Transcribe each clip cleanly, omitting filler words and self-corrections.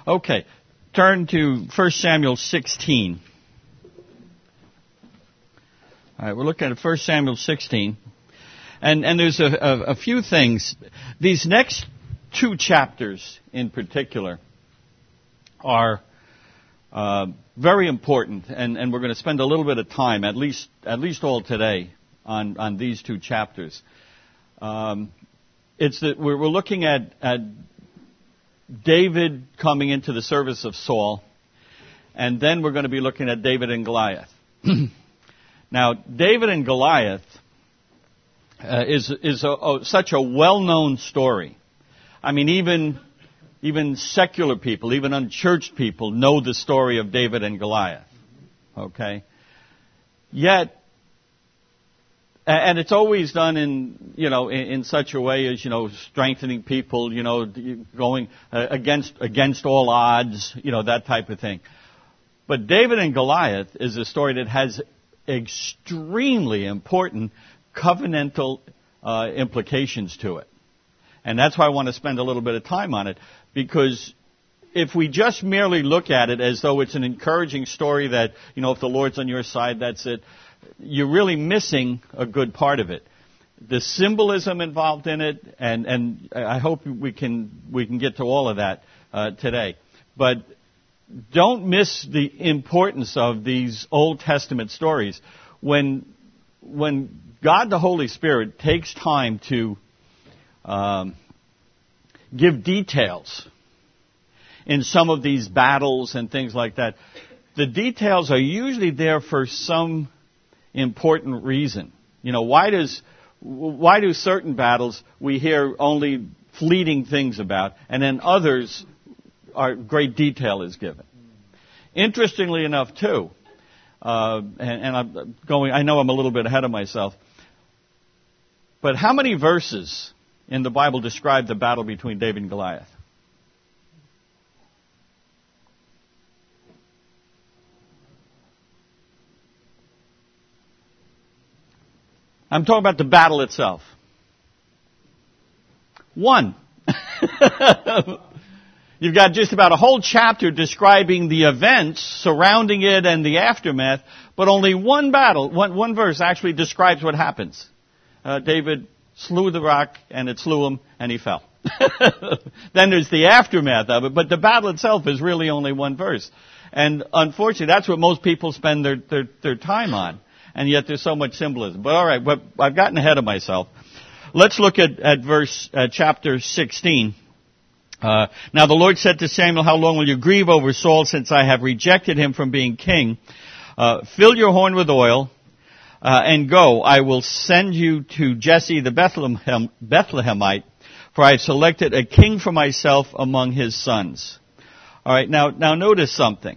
Okay, turn to 1 Samuel 16. All right, we're looking at 1 Samuel 16. And there's a few things. These next two chapters in particular are very important, and we're going to spend a little bit of time, at least all today, on these two chapters. It's that we're looking at David coming into the service of Saul, and then we're going to be looking at David and Goliath. Now, David and Goliath is such a well-known story. I mean, even secular people, even unchurched people know the story of David and Goliath. Okay? Yet, and it's always done in such a way as, strengthening people, going against all odds, that type of thing. But David and Goliath is a story that has extremely important covenantal implications to it. And that's why I want to spend a little bit of time on it, because if we just merely look at it as though it's an encouraging story that, if the Lord's on your side, that's it, you're really missing a good part of it. The symbolism involved in it, and I hope we can get to all of that today. But don't miss the importance of these Old Testament stories. When God the Holy Spirit takes time to give details in some of these battles and things like that, the details are usually there for some important reason. Why do certain battles we hear only fleeting things about, and then others great detail is given? Interestingly enough, too, and I know I'm a little bit ahead of myself, but how many verses in the Bible describe the battle between David and Goliath? I'm talking about the battle itself. 1. You've got just about a whole chapter describing the events surrounding it and the aftermath, but only one verse actually describes what happens. David slew the rock, and it slew him, and he fell. Then there's the aftermath of it, but the battle itself is really only one verse. And unfortunately, that's what most people spend their time on. And yet there's so much symbolism. But all right, but I've gotten ahead of myself. Let's look at chapter 16. Now the Lord said to Samuel, "How long will you grieve over Saul, since I have rejected him from being king? Fill your horn with oil, and go. I will send you to Jesse the Bethlehemite, for I have selected a king for myself among his sons." All right, now notice something.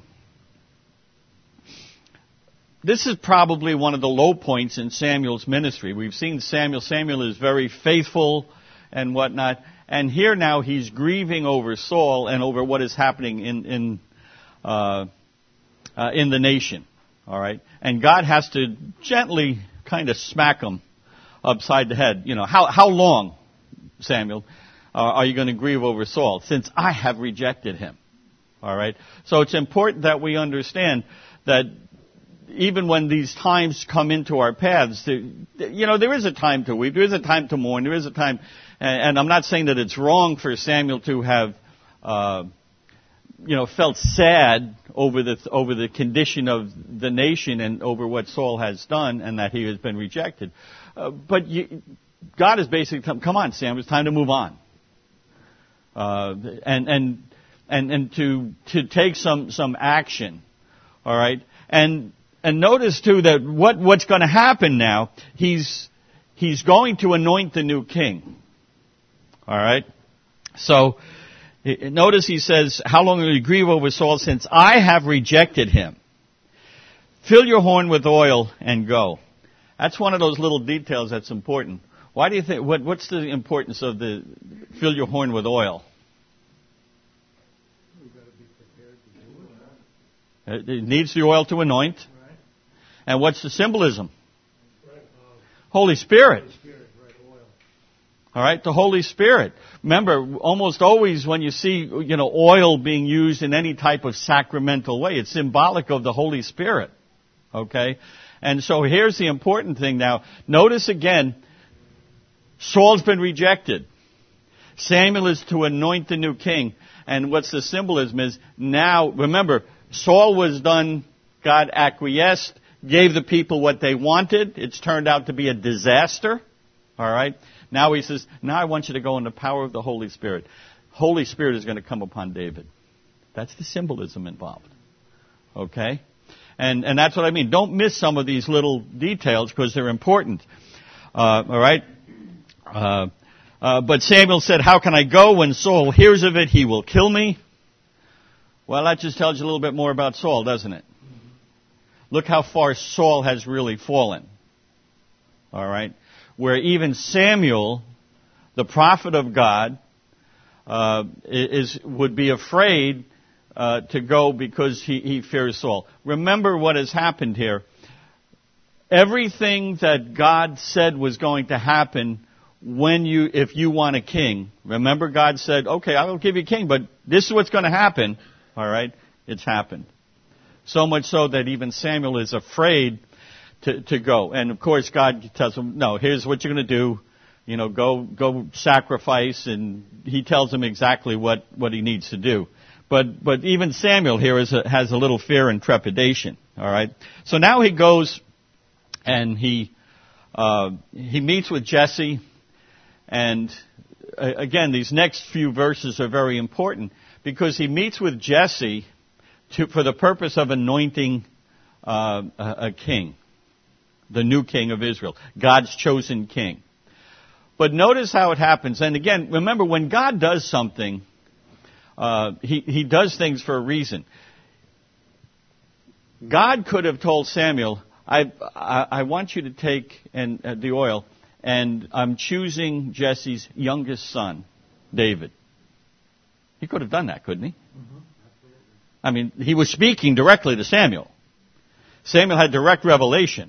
This is probably one of the low points in Samuel's ministry. We've seen Samuel. Samuel is very faithful and whatnot. And here now he's grieving over Saul and over what is happening in the nation. All right? And God has to gently kind of smack him upside the head. How long, Samuel, are you going to grieve over Saul? Since I have rejected him. All right? So it's important that we understand that even when these times come into our paths, there is a time to weep, there is a time to mourn, there is a time, and I'm not saying that it's wrong for Samuel to have, felt sad over the condition of the nation and over what Saul has done and that he has been rejected. But God is basically, come on, Samuel, it's time to move on, and to take some action. All right, and notice too that what's going to happen now, he's going to anoint the new king. All right? So notice he says, "How long will you grieve over Saul, since I have rejected him? Fill your horn with oil and go." That's one of those little details that's important. Why do you think, what's the importance of the fill your horn with oil? It needs the oil to anoint. And what's the symbolism? Holy Spirit. All right, the Holy Spirit. Remember, almost always when you see, oil being used in any type of sacramental way, it's symbolic of the Holy Spirit. Okay? And so here's the important thing now. Notice again, Saul's been rejected. Samuel is to anoint the new king. And what's the symbolism is now, remember, Saul was done, God acquiesced, gave the people what they wanted. It's turned out to be a disaster. All right? Now he says, now I want you to go in the power of the Holy Spirit. Holy Spirit is going to come upon David. That's the symbolism involved. Okay? And that's what I mean. Don't miss some of these little details because they're important. All right? But Samuel said, how can I go? When Saul hears of it, he will kill me. Well, that just tells you a little bit more about Saul, doesn't it? Look how far Saul has really fallen. All right? Where even Samuel, the prophet of God, would be afraid to go because he fears Saul. Remember what has happened here. Everything that God said was going to happen if you want a king. Remember God said, okay, I will give you a king, but this is what's going to happen. All right? It's happened. So much so that even Samuel is afraid to go. And of course God tells him, no, here's what you're going to do. Go sacrifice, and he tells him exactly what he needs to do. But even Samuel here has a little fear and trepidation. All right? So now he goes and he meets with Jesse. And again, these next few verses are very important because he meets with Jesse for the purpose of anointing a king, the new king of Israel, God's chosen king. But notice how it happens. And again, remember, when God does something, he does things for a reason. God could have told Samuel, I want you to take the oil, and I'm choosing Jesse's youngest son, David. He could have done that, couldn't he? Mm-hmm. I mean, he was speaking directly to Samuel. Samuel had direct revelation.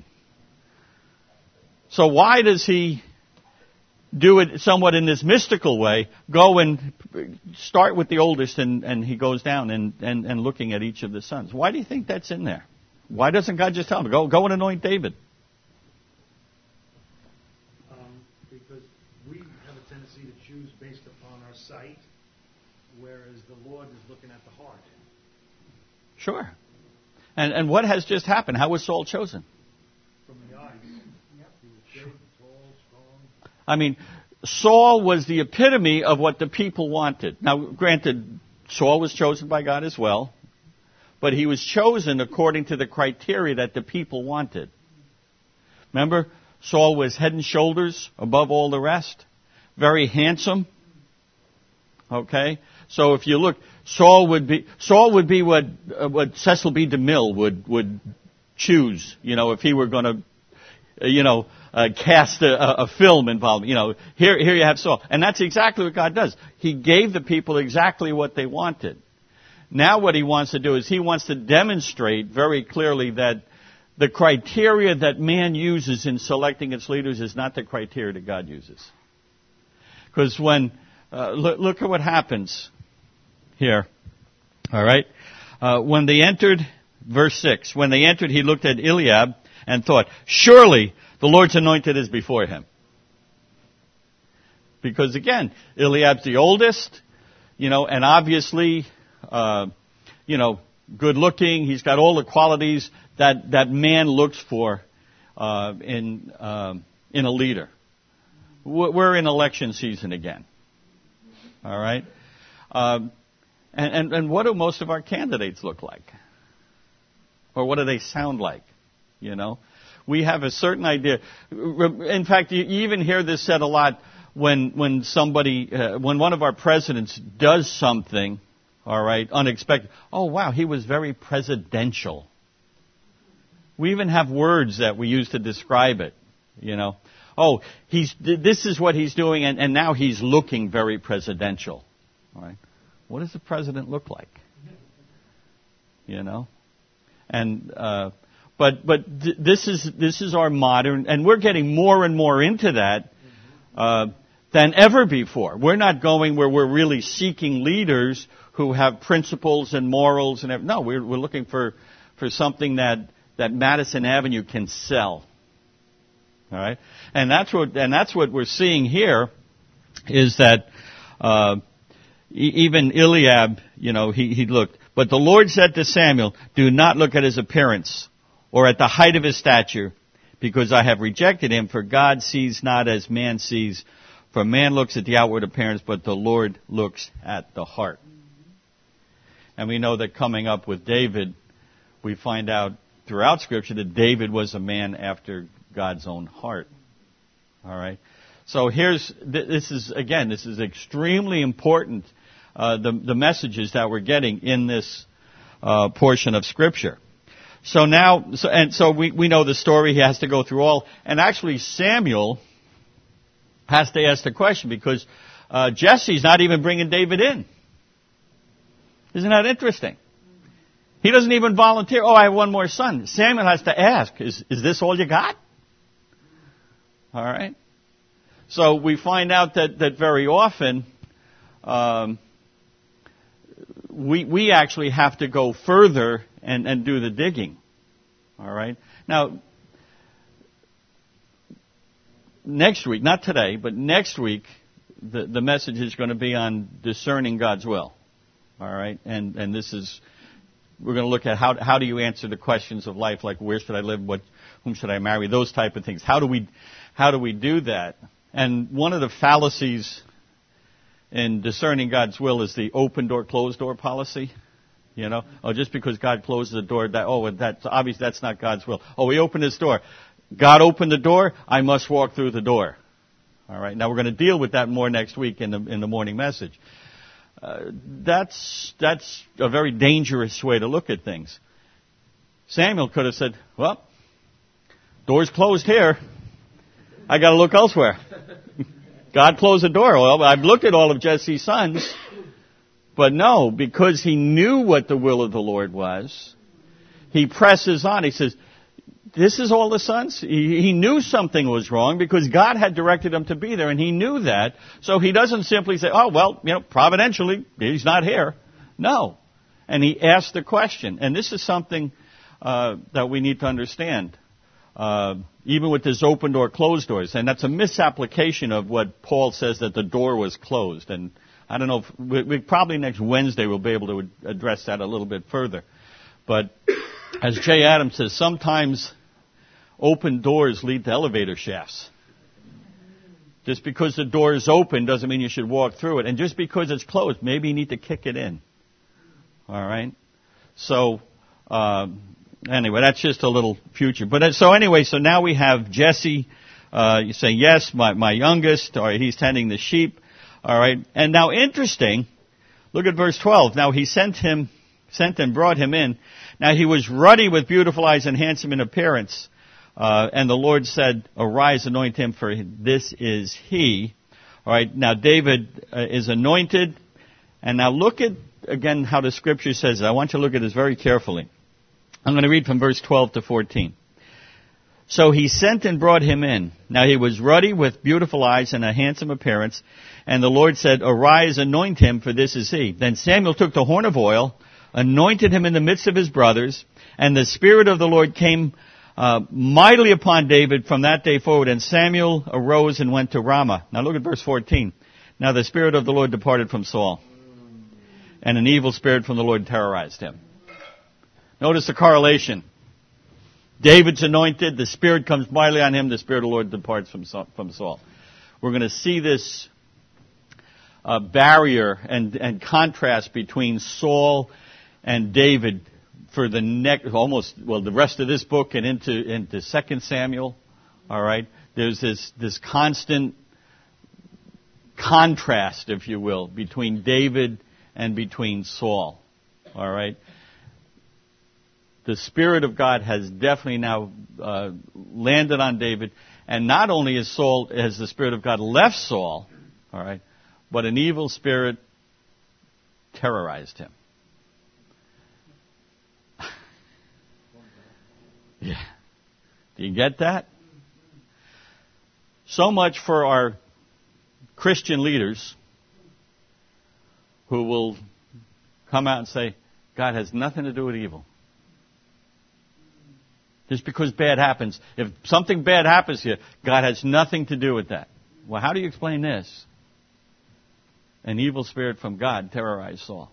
So why does he do it somewhat in this mystical way, go and start with the oldest, and he goes down and looking at each of the sons? Why do you think that's in there? Why doesn't God just tell him, go and anoint David? Because we have a tendency to choose based upon our sight, whereas the Lord is looking at the heart. Sure. And what has just happened? How was Saul chosen? From the eyes. Yep. He was big, tall, strong. I mean, Saul was the epitome of what the people wanted. Now, granted, Saul was chosen by God as well, but he was chosen according to the criteria that the people wanted. Remember, Saul was head and shoulders above all the rest, very handsome. Okay? So if you look, Saul would be what Cecil B. DeMille would choose, if he were going to, cast a film involved. Here you have Saul. And that's exactly what God does. He gave the people exactly what they wanted. Now what he wants to do is he wants to demonstrate very clearly that the criteria that man uses in selecting its leaders is not the criteria that God uses. Because when, look at what happens here. All right? When they entered, verse 6, when they entered, he looked at Eliab and thought, surely the Lord's anointed is before him. Because again, Eliab's the oldest, and obviously, good looking. He's got all the qualities that man looks for in a leader. We're in election season again. All right? And what do most of our candidates look like? Or what do they sound like? We have a certain idea. In fact, you even hear this said a lot when one of our presidents does something, all right, unexpected. Oh, wow, he was very presidential. We even have words that we use to describe it, Oh, this is what he's doing, and now he's looking very presidential. All right. What does the president look like? And but this is our modern, and we're getting more and more into that. than ever before. We're not going where we're really seeking leaders who have principles and morals and everything. No, we're looking for something that Madison Avenue can sell. All right, and that's what we're seeing here, is that even Eliab, he looked. But the Lord said to Samuel, "Do not look at his appearance or at the height of his stature, because I have rejected him. For God sees not as man sees. For man looks at the outward appearance, but the Lord looks at the heart." And we know that coming up with David, we find out throughout Scripture that David was a man after God's own heart. All right. So this is extremely important, the messages that we're getting in this portion of Scripture. So we know the story. He has to go through all, and actually Samuel has to ask the question, because Jesse's not even bringing David in. Isn't that interesting? He doesn't even volunteer. Oh, I have one more son. Samuel has to ask, is this all you got? All right. So we find out that very often we actually have to go further and do the digging. All right. Now, next week, not today, but next week, the message is going to be on discerning God's will. All right. And we're going to look at how do you answer the questions of life, like where should I live, whom should I marry, those type of things. How do we do that? And one of the fallacies in discerning God's will is the open door, closed door policy. Just because God closes the door, that's obvious, that's not God's will. Oh, He opened His door. God opened the door, I must walk through the door. All right. Now we're going to deal with that more next week in the morning message. That's a very dangerous way to look at things. Samuel could have said, "Well, door's closed here. I got to look elsewhere." God closed the door. Well, I've looked at all of Jesse's sons, but no, because he knew what the will of the Lord was, he presses on. He says, "This is all the sons?" He knew something was wrong because God had directed him to be there, and he knew that. So he doesn't simply say, "Oh, well, providentially, he's not here." No. And he asked the question. And this is something that we need to understand, even with this open door, closed doors. And that's a misapplication of what Paul says, that the door was closed. And I don't know, we probably next Wednesday we'll be able to address that a little bit further. But as Jay Adams says, sometimes open doors lead to elevator shafts. Just because the door is open doesn't mean you should walk through it. And just because it's closed, maybe you need to kick it in. All right? So, anyway, that's just a little future. But so now we have Jesse. You say, yes, my youngest, or he's tending the sheep. All right? And now interesting, look at verse 12. Now he sent and brought him in. Now he was ruddy with beautiful eyes and handsome in appearance. And the Lord said, "Arise, anoint him, for this is he." All right, now David is anointed. And now look at, again, how the Scripture says it. I want you to look at this very carefully. I'm going to read from verse 12 to 14. So he sent and brought him in. Now he was ruddy with beautiful eyes and a handsome appearance. And the Lord said, "Arise, anoint him, for this is he." Then Samuel took the horn of oil, anointed him in the midst of his brothers, and the Spirit of the Lord came mightily upon David from that day forward, and Samuel arose and went to Ramah. Now look at verse 14. Now the Spirit of the Lord departed from Saul, and an evil spirit from the Lord terrorized him. Notice the correlation. David's anointed, the Spirit comes mightily on him, the Spirit of the Lord departs from Saul. We're going to see this barrier and contrast between Saul and David for the rest of this book and into 2 Samuel. All right. There's this constant contrast, if you will, between David and between Saul. All right. The Spirit of God has definitely now landed on David, and not only has the Spirit of God left Saul, all right, but an evil spirit terrorized him. Yeah. Do you get that? So much for our Christian leaders who will come out and say, God has nothing to do with evil. Just because bad happens. If something bad happens here, God has nothing to do with that. Well, how do you explain this? An evil spirit from God terrorized Saul.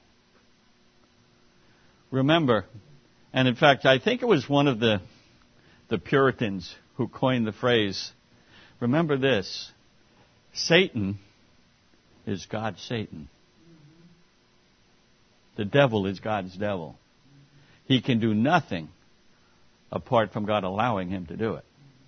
Remember, and in fact, I think it was one of the Puritans who coined the phrase, remember this, Satan is God's Satan. The devil is God's devil. He can do nothing apart from God allowing him to do it.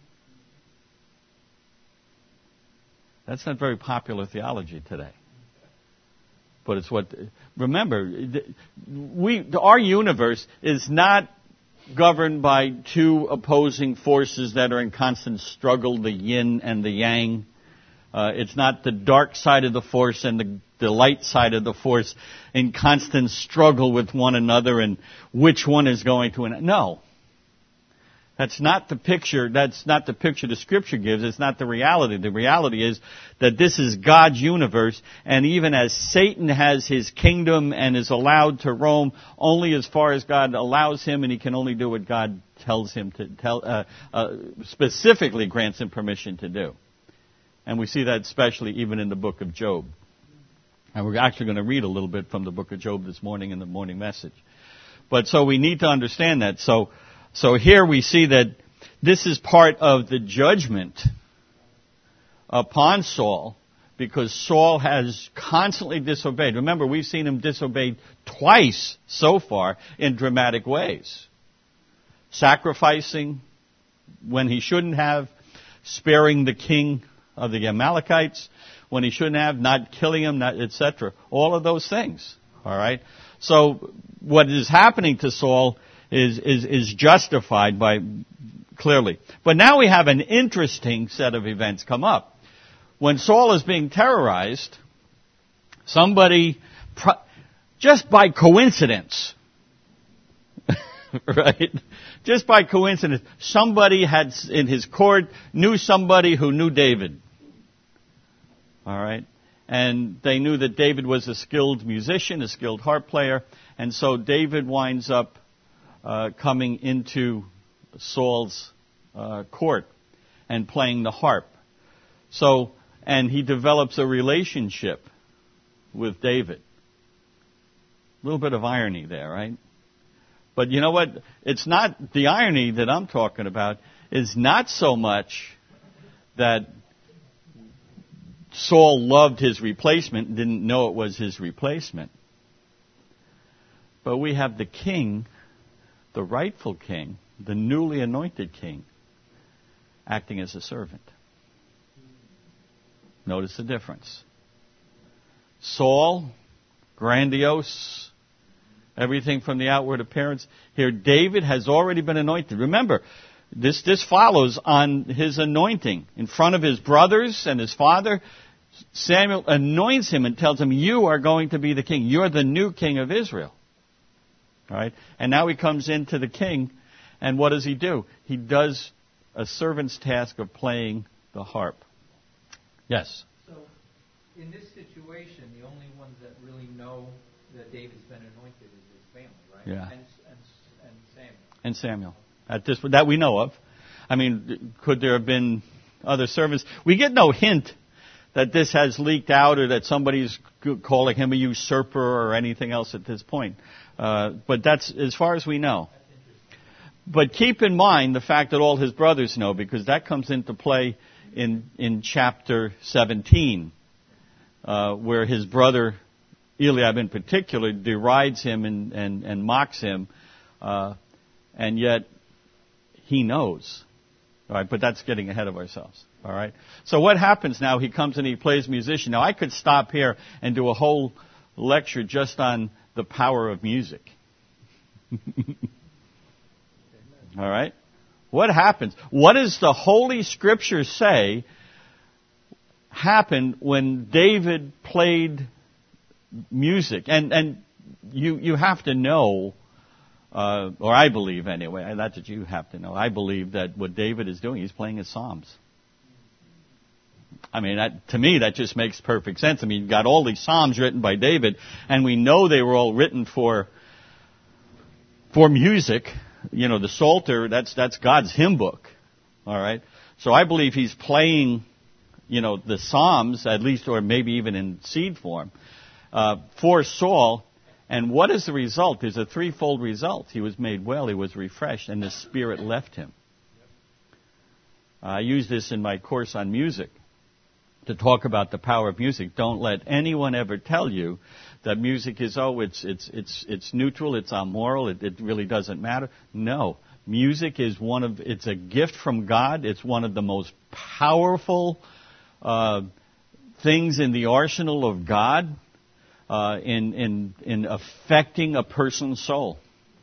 That's not very popular theology today. But it's what, remember, our universe is not governed by two opposing forces that are in constant struggle, the yin and the yang. It's not the dark side of the force and the light side of the force in constant struggle with one another and which one is going to win. No. That's not the picture. That's not the picture the Scripture gives. It's not the reality. The reality is that this is God's universe, and even as Satan has his kingdom and is allowed to roam only as far as God allows him, and he can only do what God tells him to specifically grants him permission to do. And we see that especially even in the book of Job. And we're actually going to read a little bit from the book of Job this morning in the morning message. But so we need to understand that. So here we see that this is part of the judgment upon Saul because Saul has constantly disobeyed. Remember, we've seen him disobey twice so far in dramatic ways. Sacrificing when he shouldn't have, sparing the king of the Amalekites when he shouldn't have, not killing him, etc. All of those things. All right? So what is happening to Saul is justified by clearly. But now we have an interesting set of events come up. When Saul is being terrorized, somebody, just by coincidence, right? Just by coincidence, somebody had in his court knew somebody who knew David. All right? And they knew that David was a skilled musician, a skilled harp player, and so David winds up coming into Saul's court and playing the harp. So, and he develops a relationship with David. A little bit of irony there, right? But you know what? It's not, the irony that I'm talking about is not so much that Saul loved his replacement and didn't know it was his replacement. But we have the king, the rightful king, the newly anointed king, acting as a servant. Notice the difference. Saul, grandiose, everything from the outward appearance. Here, David has already been anointed. Remember, this follows on his anointing. In front of his brothers and his father, Samuel anoints him and tells him, you are going to be the king. You're the new king of Israel. All right? And now he comes into the king, and what does he do? He does a servant's task of playing the harp. Yes? So, in this situation, the only ones that really know that David's been anointed is his family, right? Yeah. And Samuel. And Samuel. That we know of. I mean, could there have been other servants? We get no hint that this has leaked out or that somebody's calling him a usurper or anything else at this point. But that's as far as we know. But keep in mind the fact that all his brothers know, because that comes into play in chapter 17, where his brother Eliab in particular derides him and mocks him, and yet he knows. All right, but that's getting ahead of ourselves. All right. So what happens now? He comes and he plays musician. Now I could stop here and do a whole lecture just on the power of music. All right. What happens? What does the Holy Scripture say happened when David played music? And you have to know, or I believe anyway, not that you have to know, I believe that what David is doing, he's playing his Psalms. I mean, to me, that just makes perfect sense. I mean, you've got all these Psalms written by David, and we know they were all written for music. You know, the Psalter, that's God's hymn book. All right? So I believe he's playing, you know, the Psalms, at least, or maybe even in seed form, for Saul. And what is the result? There's a threefold result. He was made well, he was refreshed, and the Spirit left him. I use this in my course on music to talk about the power of music. Don't let anyone ever tell you that music is, it's neutral, it's amoral, it really doesn't matter. No. Music is it's a gift from God. It's one of the most powerful things in the arsenal of God in affecting a person's soul.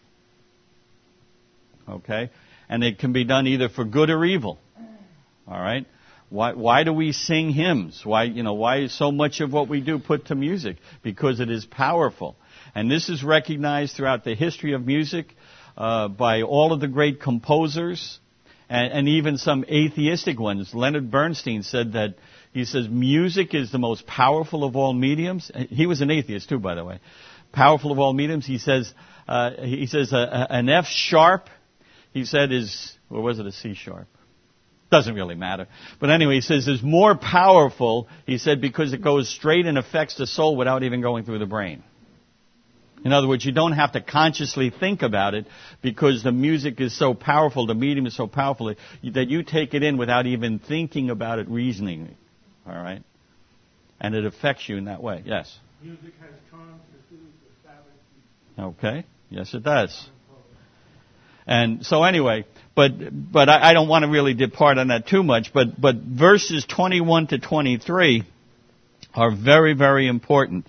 Okay? And it can be done either for good or evil. All right? Why do we sing hymns? Why is so much of what we do put to music? Because it is powerful. And this is recognized throughout the history of music by all of the great composers and even some atheistic ones. Leonard Bernstein said that, he says, music is the most powerful of all mediums. He was an atheist too, by the way. Powerful of all mediums. He says an F sharp, he said, or was it a C sharp? Doesn't really matter. But anyway, he says is more powerful, he said, because it goes straight and affects the soul without even going through the brain. In other words, you don't have to consciously think about it because the music is so powerful, the medium is so powerful that you take it in without even thinking about it, reasoning. All right? And it affects you in that way. Yes? Music has charms to soothe the savage. Okay. Yes, it does. And so anyway, but I don't want to really depart on that too much, but verses 21 to 23 are very, very important.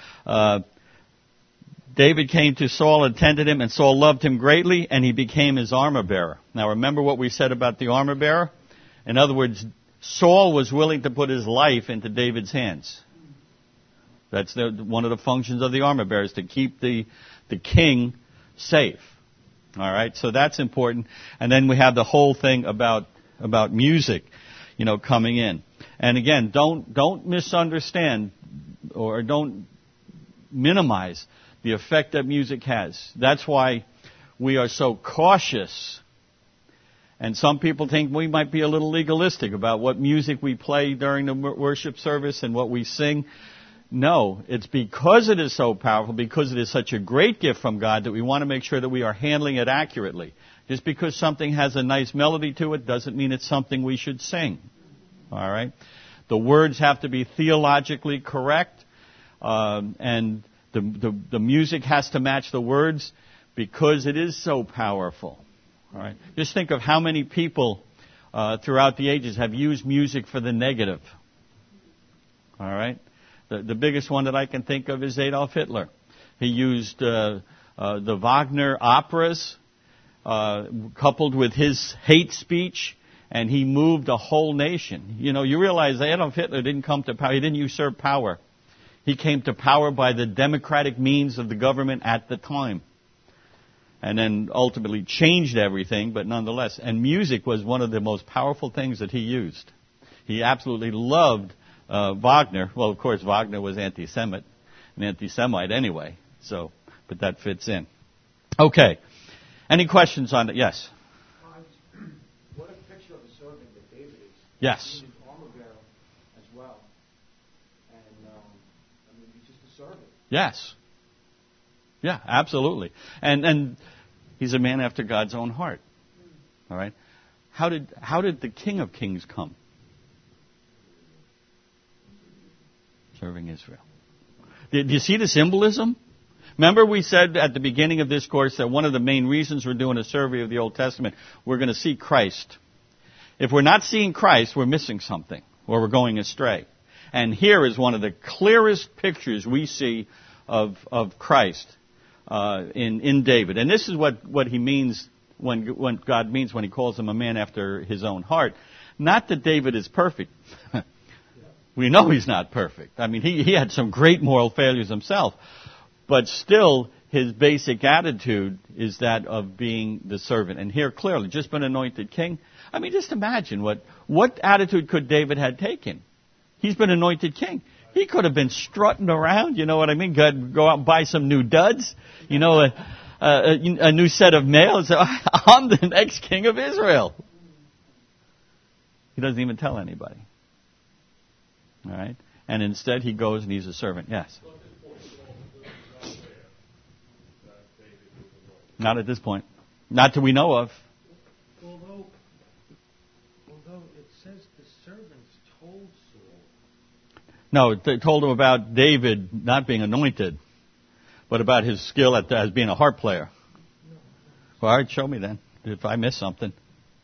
David came to Saul, attended him, and Saul loved him greatly, and he became his armor bearer. Now remember what we said about the armor bearer? In other words, Saul was willing to put his life into David's hands. That's one of the functions of the armor bearer, is to keep the king safe. All right, so that's important. And then we have the whole thing about music, coming in. And again, don't misunderstand or don't minimize the effect that music has. That's why we are so cautious. And some people think we might be a little legalistic about what music we play during the worship service and what we sing. No, it's because it is so powerful, because it is such a great gift from God that we want to make sure that we are handling it accurately. Just because something has a nice melody to it doesn't mean it's something we should sing. All right? The words have to be theologically correct, and the music has to match the words because it is so powerful. All right? Just think of how many people throughout the ages have used music for the negative. All right? The biggest one that I can think of is Adolf Hitler. He used the Wagner operas coupled with his hate speech, and he moved a whole nation. You realize Adolf Hitler didn't come to power. He didn't usurp power. He came to power by the democratic means of the government at the time. And then ultimately changed everything, but nonetheless. And music was one of the most powerful things that he used. He absolutely loved Wagner. Well, of course, Wagner was an anti-Semite anyway. So, but that fits in. Okay. Any questions on it? Yes. What a picture of the servant that David is. Yes. He's an armor bearer as well. And, he's just a servant. Yes. Yeah, absolutely. And he's a man after God's own heart. All right. How did the King of Kings come? Serving Israel. Do you see the symbolism? Remember we said at the beginning of this course that one of the main reasons we're doing a survey of the Old Testament, we're going to see Christ. If we're not seeing Christ, we're missing something, or we're going astray. And here is one of the clearest pictures we see of Christ in David. And this is what he means when God means when he calls him a man after his own heart. Not that David is perfect. We know he's not perfect. I mean, he had some great moral failures himself. But still, his basic attitude is that of being the servant. And here, clearly, just been anointed king. I mean, just imagine what attitude could David had taken? He's been anointed king. He could have been strutting around, you know what I mean? Go out and buy some new duds, you know, a new set of mail and say, I'm the next king of Israel. He doesn't even tell anybody. All right? And instead he goes and he's a servant. Yes? Not at this point. Not that we know of. Although it says the servants told Saul. No, they told him about David not being anointed, but about his skill as being a harp player. Well, all right, show me then, if I missed something.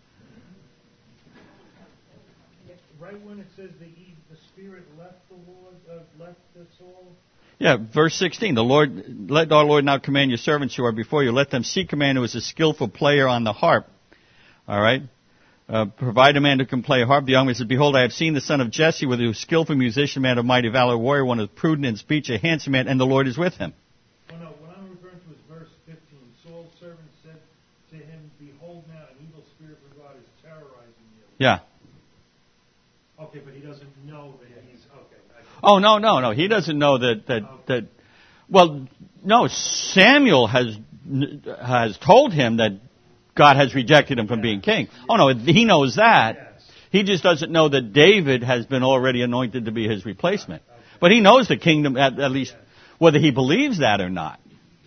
Right when it says the Spirit left the Saul. Yeah, verse 16. Let our Lord now command your servants who are before you. Let them seek a man who is a skillful player on the harp. All right? Provide a man who can play a harp. The young man said, Behold, I have seen the son of Jesse, with a skillful musician, man of mighty valor, warrior, one who is prudent in speech, a handsome man, and the Lord is with him. Oh, no, what I'm referring to is verse 15. Saul's servant said to him, Behold now, an evil spirit from God is terrorizing you. Yeah. Okay, but he doesn't know that he's... Okay. Oh, no. He doesn't know that. Well, no, Samuel has told him that God has rejected him from being king. Oh, no, he knows that. Yes. He just doesn't know that David has been already anointed to be his replacement. But he knows the kingdom, at least, whether he believes that or not.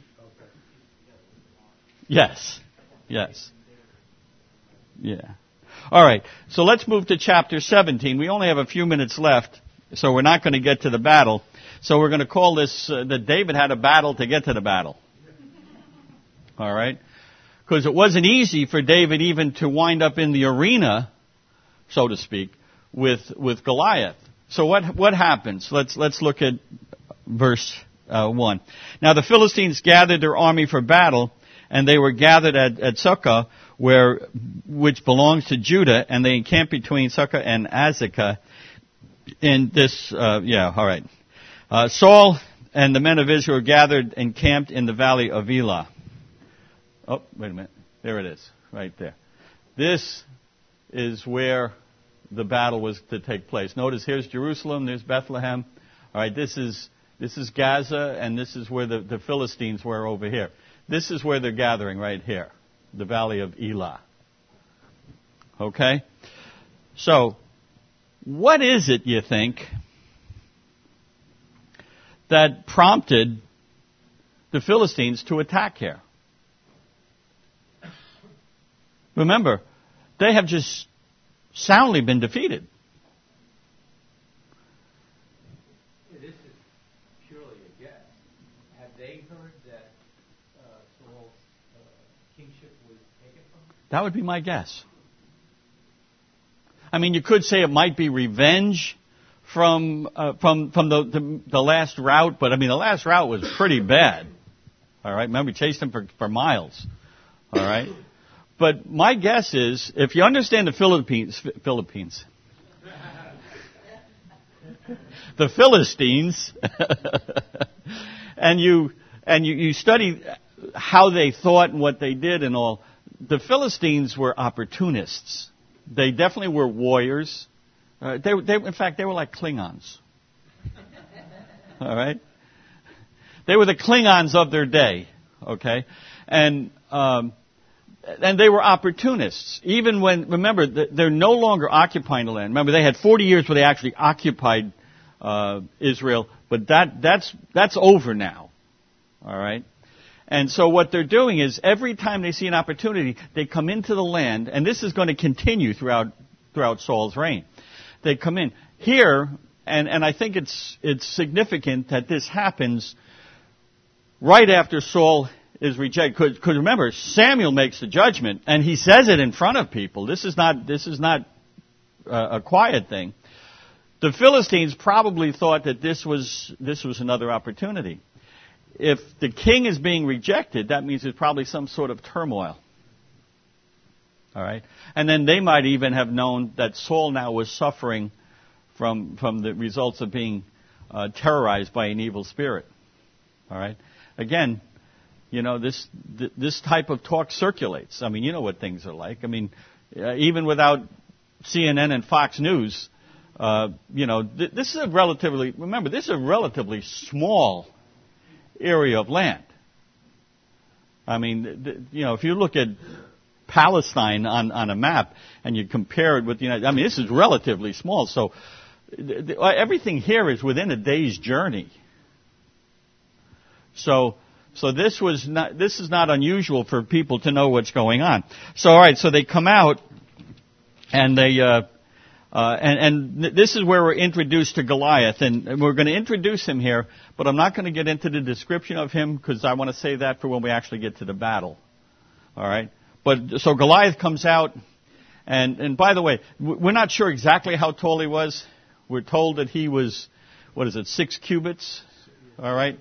Yes. Yeah. All right, so let's move to chapter 17. We only have a few minutes left, so we're not going to get to the battle. So we're going to call this that David had a battle to get to the battle. All right? Because it wasn't easy for David even to wind up in the arena, so to speak, with Goliath. So what happens? Let's look at verse 1. Now the Philistines gathered their army for battle, and they were gathered at Sukkah, which belongs to Judah, and they encamped between Sukkah and Azekah. In this, Saul and the men of Israel gathered and camped in the valley of Elah. Oh, wait a minute. There it is, right there. This is where the battle was to take place. Notice here's Jerusalem, there's Bethlehem. All right, this is Gaza, and this is where the Philistines were over here. This is where they're gathering right here, the valley of Elah. Okay? So, what is it, you think, that prompted the Philistines to attack here? Remember, they have just soundly been defeated. This is purely a guess. Have they heard that Saul's kingship was taken from him? That would be my guess. I mean, you could say it might be revenge from the last rout, but I mean, the last rout was pretty bad. All right, remember, we chased them for miles. All right, but my guess is, if you understand the Philippines, the Philistines, and you study how they thought and what they did and all, the Philistines were opportunists. They definitely were warriors. In fact, they were like Klingons. All right? They were the Klingons of their day, okay? And they were opportunists. Even when, remember, they're no longer occupying the land. Remember, they had 40 years where they actually occupied Israel, but that's over now. All right? And so what they're doing is every time they see an opportunity, they come into the land, and this is going to continue throughout Saul's reign. They come in here, and I think it's significant that this happens right after Saul is rejected. Because remember, Samuel makes the judgment, and he says it in front of people. This is not a quiet thing. The Philistines probably thought that this was another opportunity. If the king is being rejected, that means there's probably some sort of turmoil. All right? And then they might even have known that Saul now was suffering from the results of being terrorized by an evil spirit. All right? Again, you know, this type of talk circulates. I mean, you know what things are like. I mean, even without CNN and Fox News, this is a relatively small area of land. I mean, if you look at Palestine on a map and you compare it with the United, this is relatively small. So everything here is within a day's journey. So this is not unusual for people to know what's going on. So all right, so they come out and they and this is where we're introduced to Goliath, and we're going to introduce him here, but I'm not going to get into the description of him because I want to save that for when we actually get to the battle. All right. But so Goliath comes out, and by the way, we're not sure exactly how tall he was. We're told that he was, 6 cubits? All right.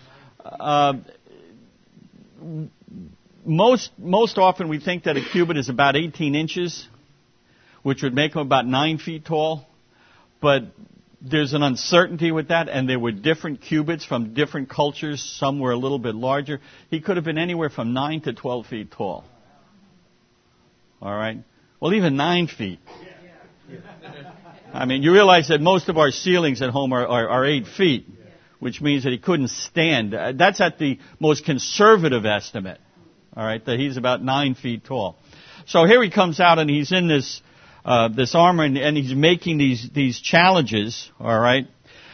Most often we think that a cubit is about 18 inches, which would make him about 9 feet tall. But there's an uncertainty with that, and there were different cubits from different cultures. Some were a little bit larger. He could have been anywhere from 9 to 12 feet tall. All right? Well, even 9 feet. You realize that most of our ceilings at home are 8 feet, which means that he couldn't stand. That's at the most conservative estimate. All right? That he's about 9 feet tall. So here he comes out, and he's in this armor, and he's making these challenges. All right?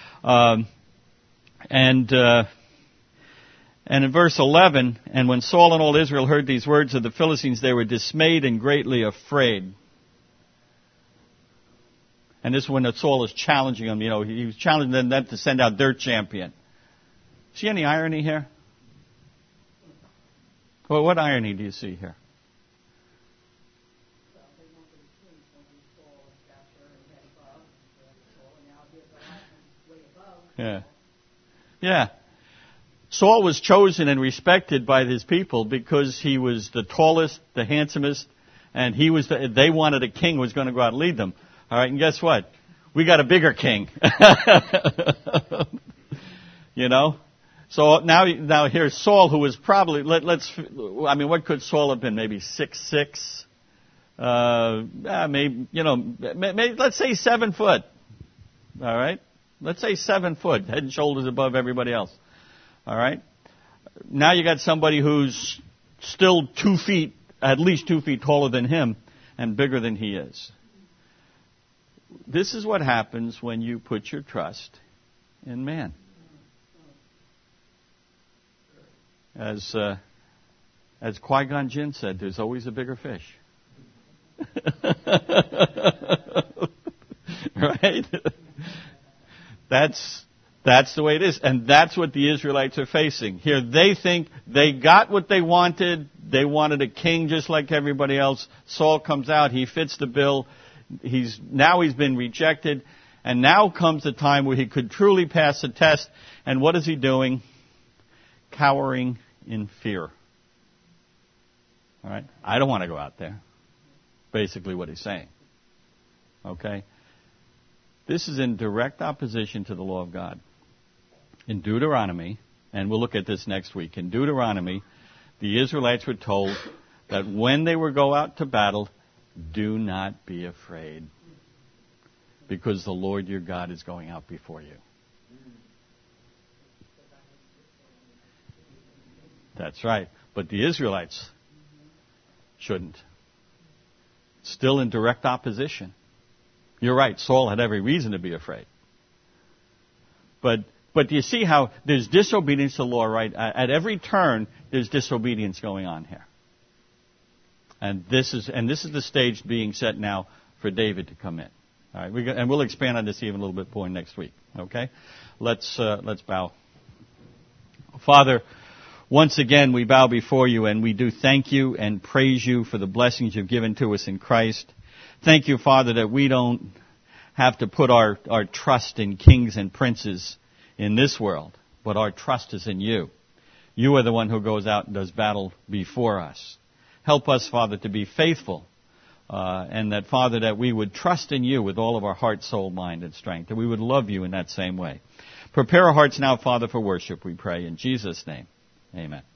And in verse 11, and when Saul and all Israel heard these words of the Philistines, they were dismayed and greatly afraid. And this is when Saul is challenging them. He was challenging them to send out their champion. See any irony here? Well, what irony do you see here? Yeah. Saul was chosen and respected by his people because he was the tallest, the handsomest, and they wanted a king who was going to go out and lead them. All right, and guess what? We got a bigger king. So now here's Saul, who was probably what could Saul have been? Maybe 6'6", maybe let's say 7 foot. All right, let's say 7 foot, head and shoulders above everybody else. All right. Now you got somebody who's still 2 feet, at least 2 feet taller than him, and bigger than he is. This is what happens when you put your trust in man. As Qui-Gon Jinn said, there's always a bigger fish. Right? That's the way it is. And that's what the Israelites are facing. Here they think they got what they wanted. They wanted a king just like everybody else. Saul comes out. He fits the bill. He's been rejected. And now comes the time where he could truly pass the test. And what is he doing? Cowering in fear. All right? I don't want to go out there. Basically what he's saying. Okay? This is in direct opposition to the law of God. In Deuteronomy, and we'll look at this next week, in Deuteronomy, the Israelites were told that when they would go out to battle, do not be afraid, because the Lord your God is going out before you. That's right. But the Israelites shouldn't. Still in direct opposition. You're right, Saul had every reason to be afraid. But do you see how there's disobedience to the law, right? At every turn, there's disobedience going on here. And this is the stage being set now for David to come in. All right, and we'll expand on this even a little bit more next week. Okay, let's bow. Father, once again we bow before you, and we do thank you and praise you for the blessings you've given to us in Christ. Thank you, Father, that we don't have to put our trust in kings and princes in this world, but our trust is in you. You are the one who goes out and does battle before us. Help us, Father, to be faithful, and that, Father, that we would trust in you with all of our heart, soul, mind, and strength, that we would love you in that same way. Prepare our hearts now, Father, for worship, we pray, in Jesus' name. Amen.